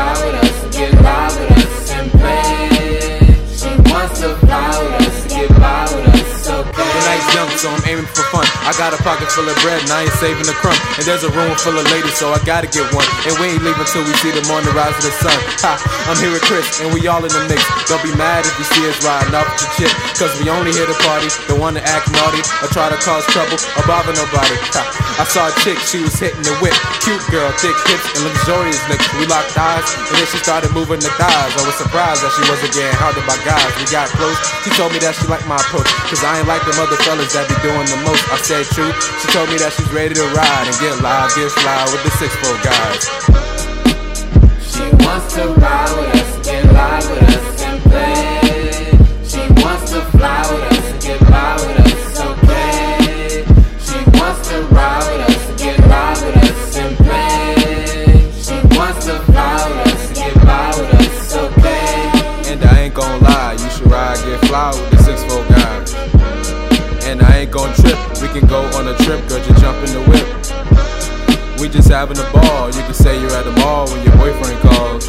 ride with us, get live with us and play. She wants to fly with us, get by with us, okay. The night's young, so I'm aiming for fun. I got a pocket full of bread and I ain't saving a crumb. And there's a room full of ladies, so I gotta get one. And we ain't leaving till we see them on the rise of the sun. Ha, I'm here with Chris, and we all in the mix. Don't be mad if you see us riding off with your chick, cause we only here to party, don't wanna act naughty or try to cause trouble or bother nobody. Ha, I saw a chick, she was hitting the whip. Cute girl, thick hips and luxurious lips. We locked eyes, and then she started moving the thighs. I was surprised that she wasn't getting hounded by guys. We got close, she told me that she liked my approach, cause I ain't like them other fellas that be doing the most. I said true, she told me that she's ready to ride and get live, get fly with the 6'4" guys. She wants to ride with us, get live with us and play. She wants to fly with us, get by with us, okay. She wants to ride with us, get live with us and play. She wants to fly with us, get by with us, okay. And I ain't gon' lie, you should ride, get fly with the 6'4" guys. And I ain't gon' trip, we can go on a trip, girl, just jump in the whip. We just having a ball, you can say you're at the mall when your boyfriend calls.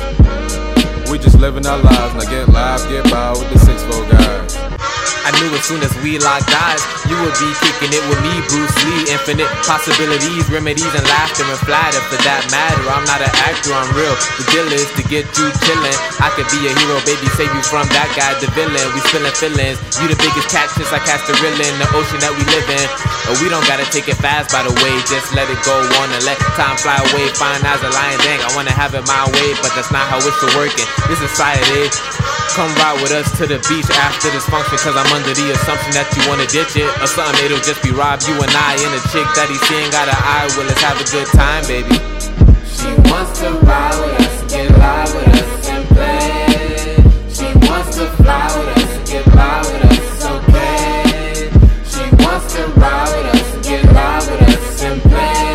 We just living our lives, now get live, get by with the 6'4" guys. I knew as soon as we locked eyes, you would be kicking it with me, Bruce Lee. Infinite possibilities, remedies, and laughter and flatter. For that matter, I'm not an actor, I'm real. The deal is to get you chillin'. I could be a hero, baby, save you from that guy, the villain. We spillin' feelings. You the biggest catfish, I cast the real in the ocean that we live in. But we don't gotta take it fast, by the way. Just let it go on and let time fly away. Fine as a lion, dang, I wanna have it my way, but that's not how it should work. This is society. Come ride with us to the beach after this function, cause I'm under the assumption that you wanna ditch it or something. It'll just be Rob, you and I, and a chick that he's seeing got an eye. Well, let's have a good time, baby. She wants to ride with us, get live with us and play. She wants to fly with us, get by with us, okay. She wants to ride with us, get live with us and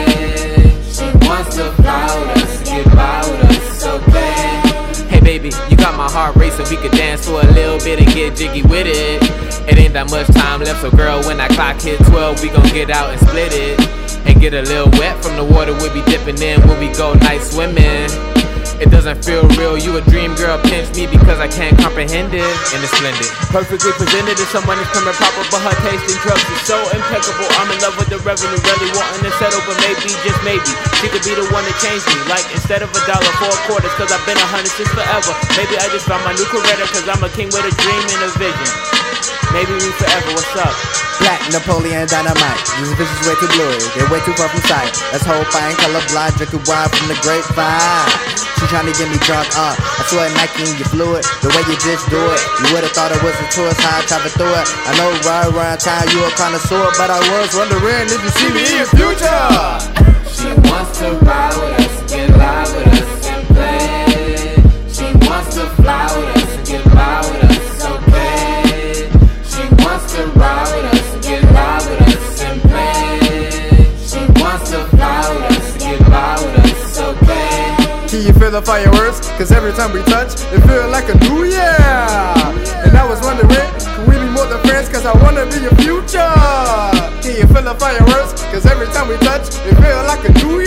play. She wants to fly with us, get by with us, okay. Hey baby, you got my heart racing. We could dance for a little bit and get jiggy with it. It ain't that much time left, so girl, when that clock hit 12, we gon' get out and split it. And get a little wet from the water we'll be dipping in when we go night swimming. It doesn't feel real, you a dream girl, pinch me because I can't comprehend it. And it's splendid, perfectly presented as someone who's coming proper, but her taste in drugs is so impeccable. I'm in love with the revenue, really wanting to settle, but maybe, just maybe, she could be the one to change me. Like instead of $1 for a quarter, cause I've been 100 since forever. Maybe I just found my new career, cause I'm a king with a dream and a vision. Maybe we forever, what's up? Black Napoleon Dynamite. These bitches way too blurry, they way too far from sight. That's whole fine, colorblind, drinking wine from the grapevine. She tryna get me drunk, I swear Nike in your fluid, the way you just do it. You would've thought it was a tourist, how I travel through it. I know right around town you a connoisseur, but I was wondering if you see me in the future. She wants to ride with us, get live with us and play. She wants to fly with us, get by with us, okay. She wants to ride with us, get live with us and play. She wants to fly with us, get by with us, okay. Can you feel the fireworks? Cause every time we touch, it feel like a new year. And I was wondering, can we be more than friends? Cause I wanna be your future. Can you feel the fireworks? Cause every time we touch, it feel like a new year.